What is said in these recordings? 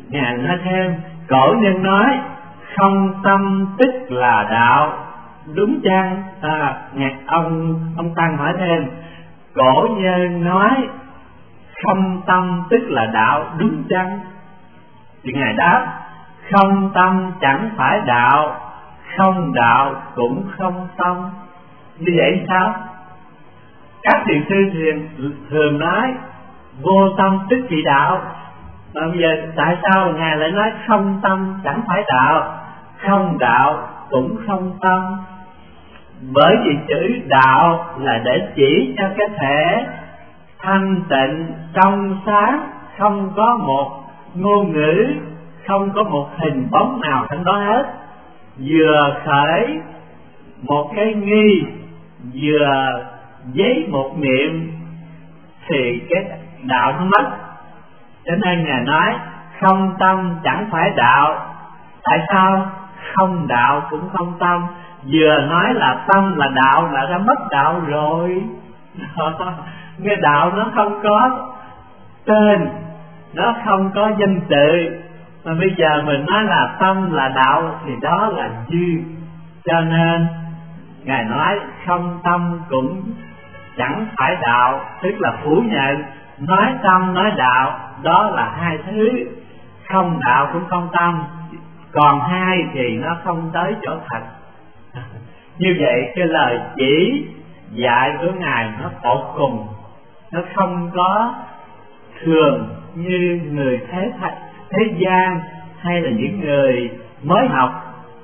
Ngài nói thêm, cổ nhân nói không tâm tức là đạo, đúng chăng? Ông Tăng hỏi thêm, cổ nhân nói không tâm tức là đạo, đúng chăng? Thì Ngài đáp, không tâm chẳng phải đạo, không đạo cũng không tâm. Như vậy sao? Các thiền sư thường nói vô tâm tức chỉ đạo. Mà bây giờ tại sao Ngài lại nói không tâm chẳng phải đạo, không đạo cũng không tâm? Bởi vì chữ đạo là để chỉ cho cái thể thanh tịnh trong sáng, không có một ngôn ngữ, không có một hình bóng nào trong đó hết. Vừa khởi một cái nghi, vừa giấy một niệm thì cái đạo nó mất. Cho nên Ngài nói không tâm chẳng phải đạo. Tại sao? Không đạo cũng không tâm. Vừa nói là tâm là đạo là đã mất đạo rồi. Cái đạo nó không có tên, nó không có danh tự. Mà bây giờ mình nói là tâm là đạo thì đó là dư. Cho nên Ngài nói không tâm cũng chẳng phải đạo, tức là phủ nhận. Nói tâm nói đạo đó là hai thứ, không đạo cũng không tâm, còn hai thì nó không tới chỗ thật. Như vậy cái lời chỉ dạy của Ngài nó tột cùng, nó không có thường như người thế gian hay là những người mới học.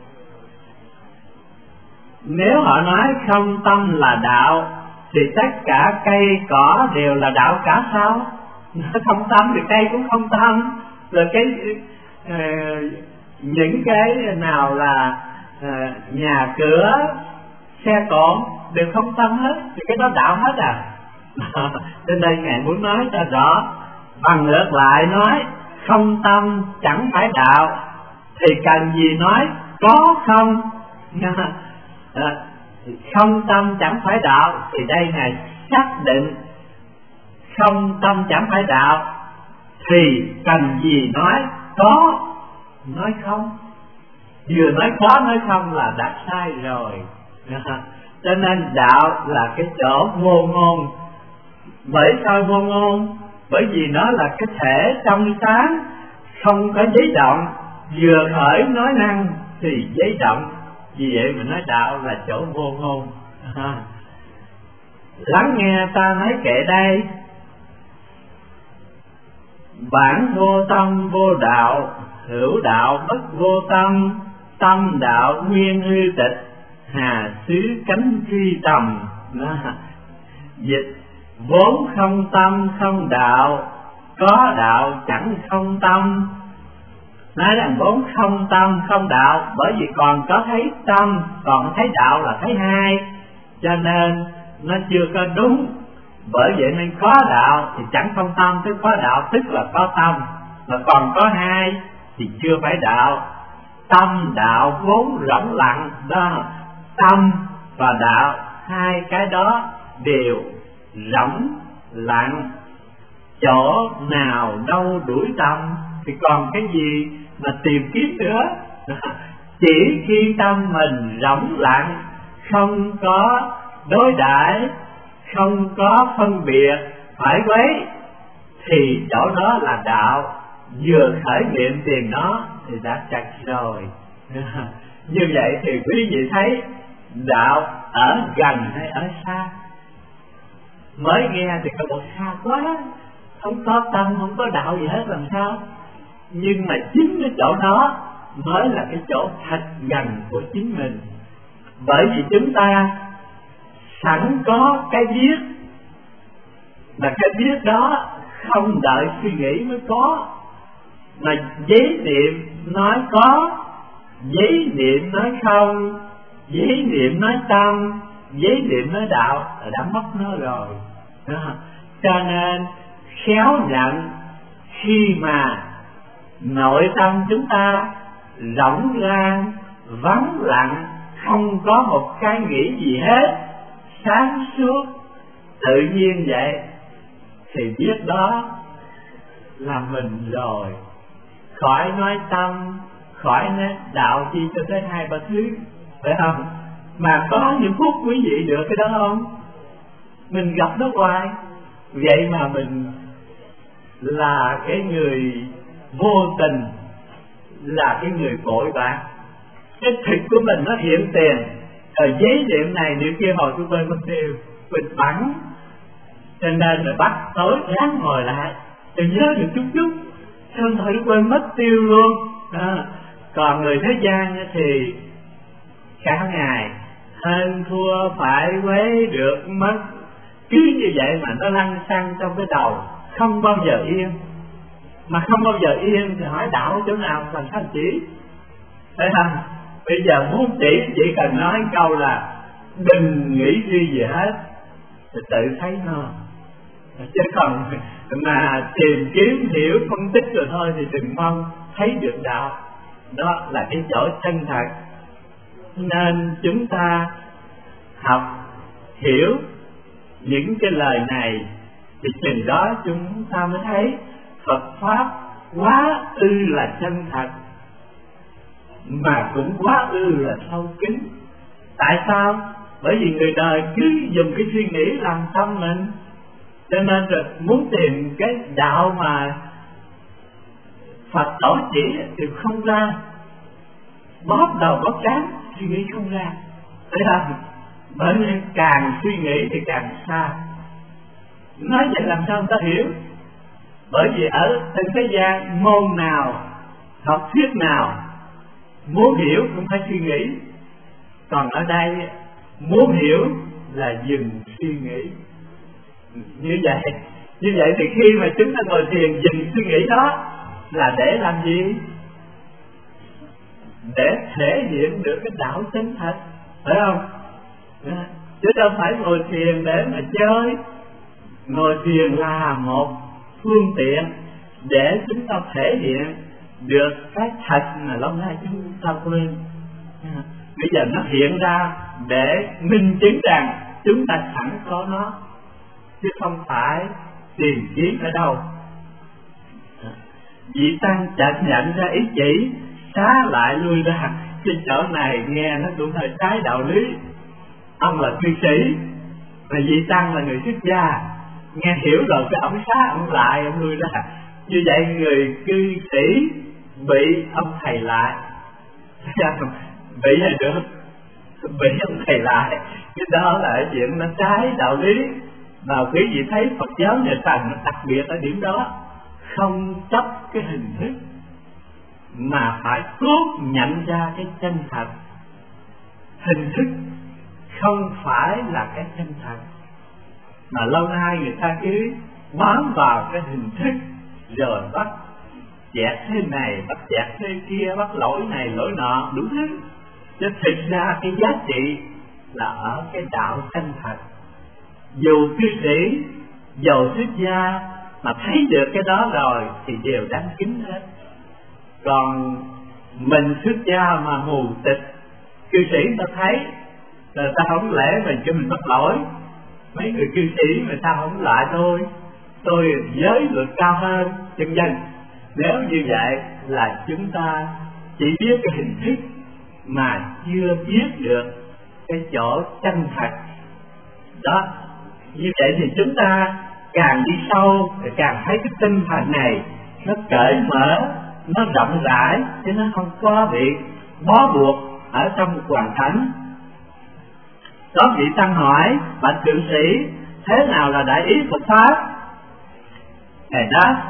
Nếu họ nói không tâm là đạo thì tất cả cây cỏ đều là đạo cả sao? Nó không tâm thì cây cũng không tâm. Rồi những cái nào là nhà cửa xe cộ đều không tâm hết thì cái đó đạo hết à. Trên đây Ngài muốn nói cho rõ. Bằng ngược lại nói không tâm chẳng phải đạo thì cần gì nói có không? Không tâm chẳng phải đạo thì đây Ngài xác định không tâm chẳng phải đạo thì cần gì nói có nói không. Vừa nói có nói không là đã sai rồi. Cho nên đạo là cái chỗ vô ngôn. Bởi sao vô ngôn? Bởi vì nó là cái thể trong sáng, không có giấy động. Vừa khởi nói năng thì giấy động. Vì vậy mình nói đạo là chỗ vô ngôn. Lắng nghe ta nói kệ đây. Bản vô tâm vô đạo, hữu đạo bất vô tâm. Tâm đạo nguyên hư tịch, hà xứ cánh truy tầm. Dịch vốn không tâm không đạo, có đạo chẳng không tâm. Nói rằng vốn không tâm không đạo, bởi vì còn có thấy tâm, còn thấy đạo là thấy hai, cho nên nó chưa có đúng. Bởi vậy nên có đạo thì chẳng không tâm, tức có đạo tức là có tâm, mà còn có hai thì chưa phải đạo. Tâm đạo vốn rỗng lặng đó, tâm và đạo hai cái đó đều rỗng lặng, chỗ nào đâu đuổi tâm thì còn cái gì mà tìm kiếm nữa. Chỉ khi tâm mình rỗng lặng, không có đối đãi, không có phân biệt phải quấy thì chỗ đó là đạo. Vừa khởi niệm tìm nó thì đã chặt rồi. Như vậy thì quý vị thấy đạo ở gần hay ở xa? Mới nghe thì có bộ xa quá, không có tâm, không có đạo gì hết làm sao? Nhưng mà chính cái chỗ đó mới là cái chỗ thật gần của chính mình. Bởi vì chúng ta sẵn có cái biết, mà cái biết đó không đợi suy nghĩ mới có. Mà giấy niệm nói có, giấy niệm nói không, giấy niệm nói tâm, giấy niệm nói đạo là đã mất nó rồi. Cho nên khéo nhận khi mà nội tâm chúng ta rỗng ra, vắng lặng, không có một cái nghĩ gì hết, sáng suốt tự nhiên vậy, thì biết đó là mình rồi. khỏi nói tâm, khỏi nói đạo chi cho tới 2-3 thứ, phải không? Mà có những phút quý vị được cái đó không? Mình gặp nó hoài. Vậy mà mình là cái người vô tình, là cái người vội vã. Cái thực của mình nó hiện tiền, giấy điện này điều kia hồi tôi quên mất tiêu, quên bắn. Cho nên rồi bắt tối ráng ngồi lại, tôi nhớ được chút, xong rồi tôi quên mất tiêu luôn. Còn người thế gian thì cả ngày hơn thua phải quấy được mất, cứ như vậy mà nó lăn xăng trong cái đầu, không bao giờ yên. Mà không bao giờ yên thì hỏi đạo chỗ nào thành thanh chỉ. Thấy không? Bây giờ muốn chỉ cần nói câu là đừng nghĩ gì gì hết thì tự thấy nó. Chứ còn mà tìm kiếm hiểu phân tích rồi thôi thì đừng mong thấy được đạo. Đó là cái chỗ chân thật. Nên chúng ta học hiểu những cái lời này thì chừng đó chúng ta mới thấy Phật Pháp quá ư là chân thật, mà cũng quá ư là sâu kín. Tại sao? Bởi vì người đời cứ dùng cái suy nghĩ làm tâm mình, cho nên rồi muốn tìm cái đạo mà Phật tổ chỉ thì không ra, bóp đầu bóp trán suy nghĩ không ra. Thấy không? Bởi vì càng suy nghĩ thì càng xa. Nói vậy làm sao người ta hiểu? Bởi vì ở trên thế gian môn nào, học thuyết nào muốn hiểu cũng phải suy nghĩ. Còn ở đây muốn hiểu là dừng suy nghĩ. Như vậy thì khi mà chúng ta ngồi thiền dừng suy nghĩ đó là để làm gì? Để thể hiện được cái đạo chân thật, phải không? Chứ đâu phải ngồi thiền để mà chơi. Ngồi thiền là một phương tiện để chúng ta thể hiện được cái thật mà lâu nay chúng ta quên. Bây giờ nó hiện ra để minh chứng rằng chúng ta sẵn có nó, chứ không phải tìm kiếm ở đâu. Vị tăng chợt nhận ra ý chỉ, xá lại lui ra. Cái chỗ này nghe nó cũng hơi trái đạo lý. Ông là cư sĩ, mà vị tăng là người xuất gia, nghe hiểu rồi cái ông xá ông lại ông lui ra. Như vậy người cư sĩ bị ông thầy lại, bị là được, bị ông thầy lại. Cái đó là chuyện nó trái đạo lý. Mà quý vị thấy Phật giáo nhà Trần đặc biệt ở điểm đó, không chấp cái hình thức mà phải cốt nhận ra cái chân thật. Hình thức không phải là cái chân thật, mà lâu nay người ta cứ bám vào cái hình thức, rồi bắt chẹt thế này, bắt chẹt thế kia, bắt lỗi này lỗi nọ đủ thứ. Chứ thực ra cái giá trị là ở cái đạo chân thật. Dù cư sĩ, dù xuất gia mà thấy được cái đó rồi thì đều đáng kính hết. Còn mình xuất gia mà mù tịch, cư sĩ ta thấy rồi ta không lẽ mình cho mình bắt lỗi. Mấy người cư sĩ mà sao không lại tôi giới luật cao hơn chân dân. Nếu như vậy là chúng ta chỉ biết cái hình thức mà chưa biết được cái chỗ chân thật đó. Như vậy thì chúng ta càng đi sâu thì càng thấy cái tinh thần này nó cởi mở, nó rộng rãi, chứ nó không có bị bó buộc ở trong một hoàn cảnh. Có vị tăng hỏi: bạch thượng sĩ, thế nào là đại ý Phật Pháp? Thầy đáp: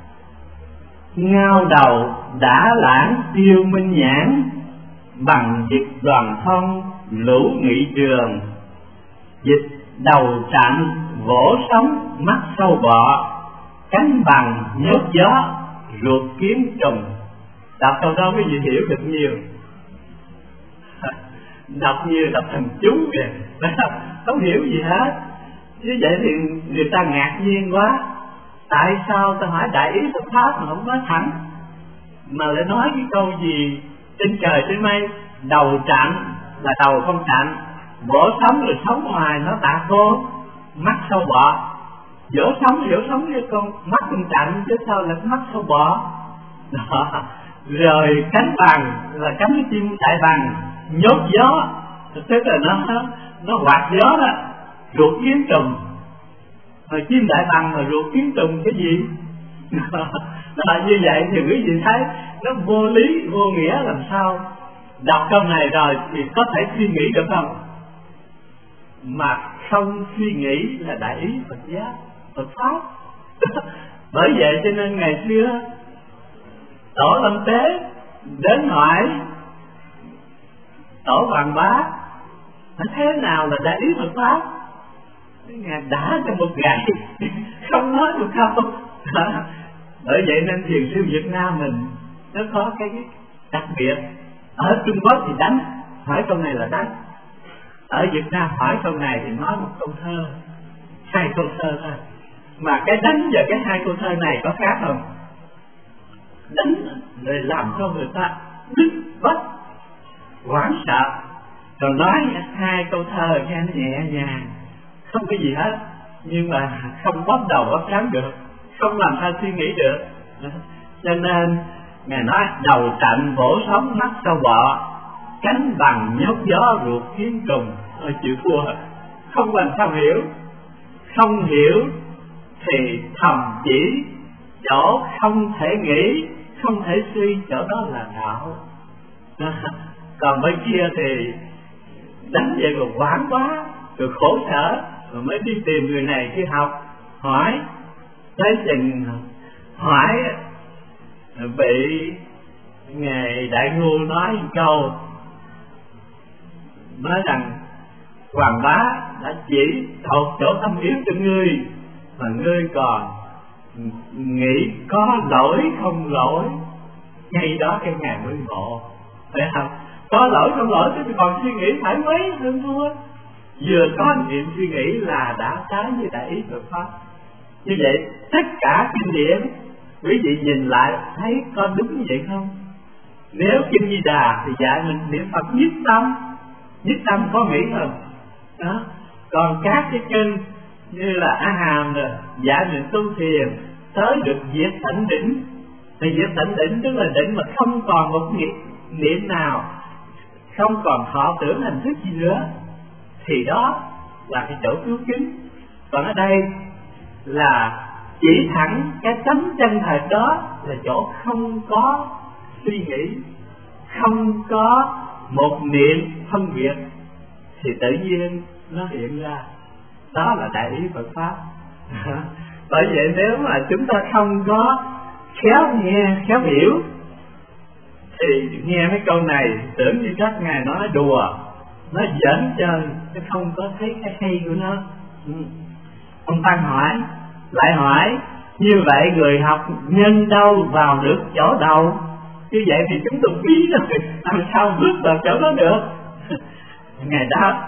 ngao đầu đã lãng tiêu minh nhãn, bằng dịch đoàn thông lũ nghị trường, dịch đầu trạng vỗ sóng mắt sâu bọ, cánh bằng nhốt gió ruột kiếm trùng. Đọc câu đó quý vị hiểu được nhiều. Đọc như đọc thành chú kìa, không hiểu gì hết. Như vậy thì người ta ngạc nhiên quá. Tại sao ta hỏi đại ý Phật Pháp mà không nói thẳng, mà lại nói cái câu gì trên trời trên mây? Đầu trạng là đầu không trạng, vỗ sống rồi sống ngoài nó tạc vô, mắt sâu bọ. Vỗ sống với con mắt không trạng chứ sao lại mắt sâu bọ? đó. Rồi cánh bằng là cánh chim đại bằng nhốt gió, tức là nó quạt gió đó, ruột kiến trùng. Rồi chim đại bằng mà ruột kiến trùng cái gì? Là như vậy thì quý vị thấy nó vô lý vô nghĩa làm sao. Đọc câu này rồi thì có thể suy nghĩ được không? Mà không suy nghĩ là đại ý Phật giáo, Phật pháp. Bởi vậy cho nên ngày xưa Tổ Lâm Tế đến hỏi Tổ Hoàng Bá thế nào là đại ý Phật pháp. Ngài đã cho một gậy không nói được không. Bởi vậy nên thiền sư Việt Nam mình nó có cái đặc biệt. Ở Trung Quốc thì đánh, hỏi câu này là đánh. Ở Việt Nam hỏi câu này thì nói một câu thơ, 2 câu thơ thôi. Mà cái đánh và cái 2 câu thơ này có khác không? Đánh để làm cho người ta bức bách, hoảng sợ. Còn nói 2 câu thơ nghe nó nhẹ nhàng, không có gì hết, nhưng mà không bóp đầu bóp trán được, không làm sao suy nghĩ được. Cho nên Ngài nói đầu trận vỗ sống mắt sâu bọ, cánh bằng nhốt gió ruột kiến trùng. Ôi chịu thua, không làm sao hiểu. Không hiểu thì thầm chỉ chỗ không thể nghĩ, không thể suy, chỗ đó là đạo. Còn bên kia thì đánh về rồi quán quá, rồi khổ sở, rồi mới đi tìm người này去học, hỏi tới chừng hỏi bị Ngài Đại Ngu nói một câu, nói rằng Hoàng Bá đã chỉ thuộc chỗ tâm yếu cho ngươi, mà ngươi còn nghĩ có lỗi không lỗi. Ngay đó cái Ngài mới ngộ, phải không? Có lỗi không lỗi chứ còn suy nghĩ phải mấy hơn thua. Vừa có niệm suy nghĩ là đã trái với đại ý Phật pháp. Như vậy tất cả kinh điển quý vị nhìn lại thấy có đúng như vậy không? Nếu Kinh Di Đà thì dạy mình niệm Phật nhất tâm có nghĩ không? Đó. Còn các cái kinh như là A Hàm rồi dạy mình tu thiền tới được diệt tận đỉnh. Thì diệt tận đỉnh tức là đỉnh mà không còn một niệm nào, không còn thọ tưởng hình thức gì nữa, thì đó là cái chỗ cứu kính. Còn ở đây là chỉ thẳng cái tánh chân thật, đó là chỗ không có suy nghĩ, không có một niệm phân biệt, thì tự nhiên nó hiện ra. Đó là đại ý Phật pháp. Bởi vậy nếu mà chúng ta không có khéo nghe, khéo hiểu, thì nghe cái câu này tưởng như các ngài nói đùa, nó giỡn chơi, chứ không có thấy cái hay của nó. Ông Tăng hỏi, lại hỏi, như vậy người học nhân đâu vào được chỗ đầu? Như vậy thì chúng tôi bí rồi, làm sao bước vào chỗ đó được? Ngài đáp,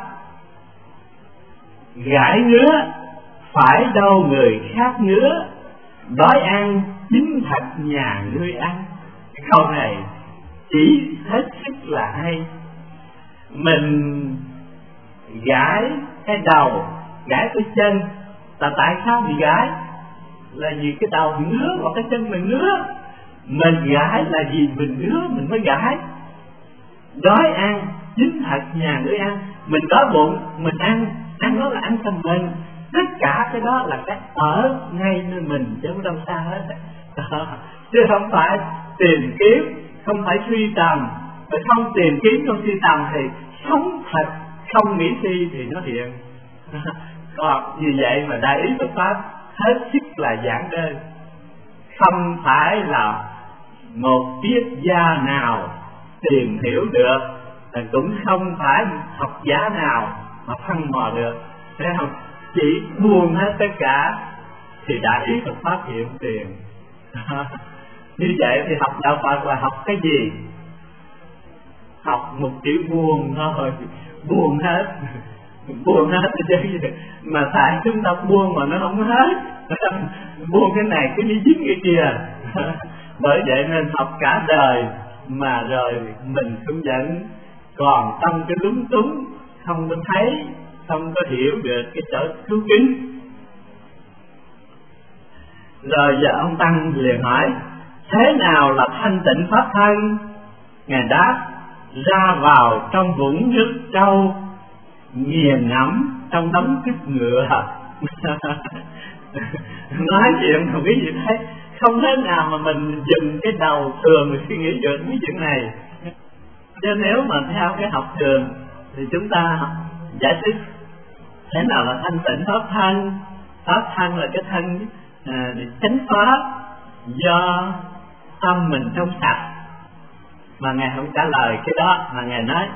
gãi ngứa phải đâu người khác ngứa, đói ăn chính thật nhà ngươi ăn. Cái câu này chỉ hết sức là hay. Mình gãi cái đầu, gãi cái chân, là tại sao bị gãi? Là vì cái đầu ngứa hoặc cái chân mình ngứa. Mình gãi là vì mình ngứa mình mới gãi. Đói ăn chính thật nhà ngươi ăn. Mình đói bụng mình ăn đó là ăn cho mình. Tất cả cái đó là cái ở ngay nơi mình, chứ không đâu xa hết. Chứ không phải tìm kiếm, không phải suy tầm. Mà không tìm kiếm, không suy tầm thì sống thật, không nghĩ suy thì nó hiện. Còn vì vậy mà đại ý Phật pháp hết sức là giản đơn, không phải là một triết gia nào tìm hiểu được, cũng không phải học giả nào mà phân mò được, thấy không? Chỉ buông hết tất cả thì đại ý Phật pháp hiện tiền. Như vậy thì học đạo Phật là học cái gì? Học một chữ buông thôi, buông hết. Buông hết chứ, mà tại chúng ta buông mà nó không hết. Buông cái này cứ đi dính cái kia. Bởi vậy nên học cả đời mà rồi mình cũng vẫn còn tâm cái lúng túng, không có thấy, không có hiểu được cái chỗ cứu kính. Rồi giờ ông Tăng liền hỏi, thế nào là thanh tịnh pháp thân? Ngài đáp: ra vào trong vũng nước trâu, nghiền ngẫm trong đống cứt ngựa. Nói chuyện mà quý vị thấy không thế nào mà mình dùng cái đầu thường suy nghĩ được cái chuyện này. Chứ nếu mà theo cái học thường thì chúng ta giải thích thế nào là thanh tịnh pháp thân. Pháp thân là cái thân chánh pháp do tâm mình trong sạch, mà Ngài không trả lời cái đó, mà Ngài nói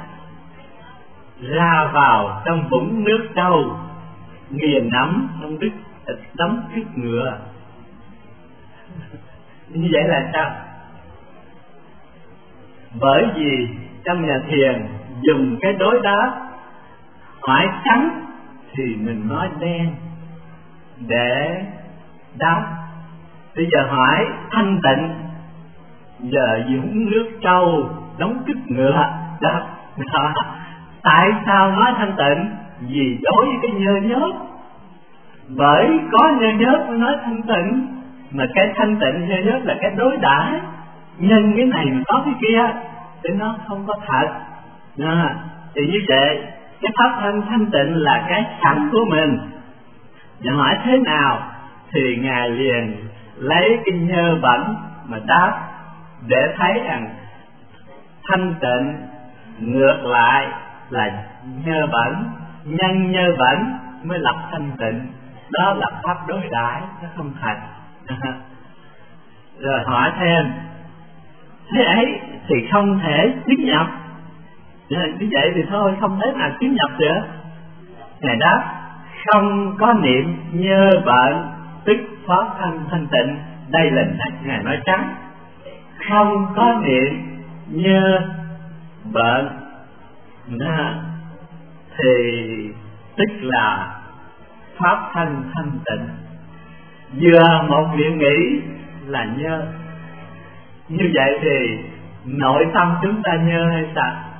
ra vào trong vũng nước trâu, nghiền nắm trong đống cứt ngựa. Như vậy là sao? Bởi vì trong nhà thiền dùng cái đối đáp hỏi trắng thì mình nói đen để đáp. Bây giờ hỏi thanh tịnh, giờ vũng nước trâu đóng cứt ngựa đó. Tại sao nói thanh tịnh? Vì đối với cái nhơ nhớp, bởi có nhơ nhớp mới nói thanh tịnh. Mà cái thanh tịnh nhơ nhớp là cái đối đãi, nhân cái này mà có cái kia để nó không có thật. Thì như vậy cái pháp thân thanh tịnh là cái sẵn của mình. Và hỏi thế nào thì Ngài liền lấy cái nhơ bẩn mà đáp, để thấy rằng thanh tịnh ngược lại là nhơ bẩn, nhân nhơ bẩn mới lập thanh tịnh. Đó là pháp đối đãi, nó không thật. Rồi hỏi thêm, thế ấy thì không thể chứng nhập. Như vậy thì thôi, không thể nào chứng nhập được. Ngài đáp, không có niệm nhơ bệnh tức pháp thân thanh tịnh. Đây là Ngài nói trắng. Không có niệm nhơ bệnh thì tức là pháp thân thanh tịnh. Vừa một việc nghĩ là nhơ. Như vậy thì nội tâm chúng ta nhơ hay sao?